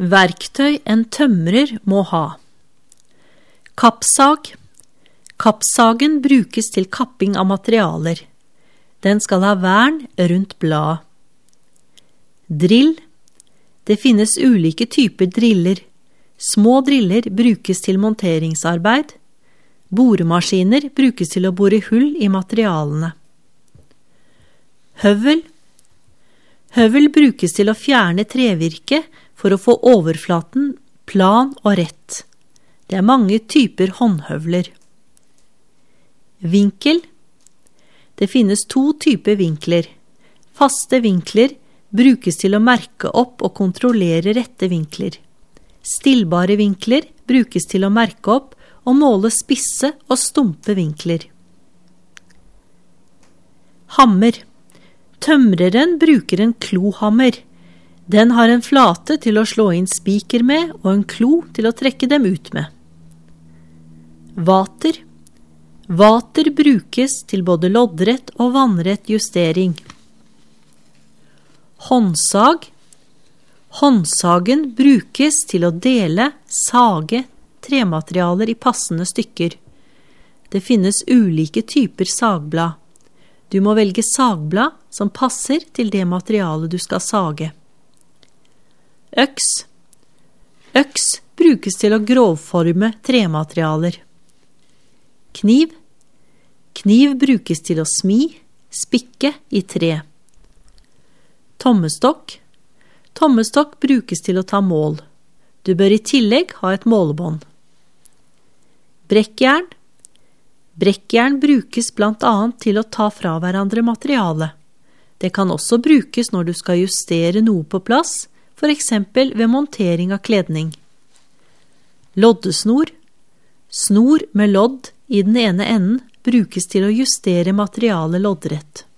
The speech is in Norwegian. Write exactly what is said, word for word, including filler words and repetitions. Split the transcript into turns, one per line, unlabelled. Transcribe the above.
Verktøy en tømrer må ha. Kappsag. Kappsagen brukes til kapping av materialer. Den skal ha vern rundt bladet. Drill. Det finnes ulike typer driller. Små driller brukes til monteringsarbeid. Boremaskiner brukes til å bore hull i materialene. Høvel. Høvel brukes til å fjerne trevirke for å få overflaten plan og rett. Det er mange typer håndhøvler. Vinkel. Det finnes to typer vinkler. Faste vinkler brukes til å merke opp og kontrollere rette vinkler. Stillbare vinkler brukes til å merke opp og måle spisse og stumpe vinkler. Hammer. Tømreren bruker en klohammer. Den har en flate til å slå inn spiker med og en klo til å trekke dem ut med. Vater. Vater brukes til både loddrett og vannrett justering. Håndsag. Håndsagen brukes til å dele, sage, trematerialer i passende stykker. Det finnes ulike typer sagblad. Du må velge sagblad som passer til det materialet du skal sage. Øks. Øks brukes til å grovforme trematerialer. Kniv. Kniv brukes til å smi, spikke i tre. Tommestokk. Tommestokk brukes til å ta mål. Du bør i tillegg ha et målebånd. Brekkjern. Brekkjern brukes blant annet til å ta fra hverandre materiale. Det kan også brukes når du skal justere noe på plass, for eksempel ved montering av kledning. Loddesnor. Snor med lodd i den ene enden brukes til å justere materialet loddrett.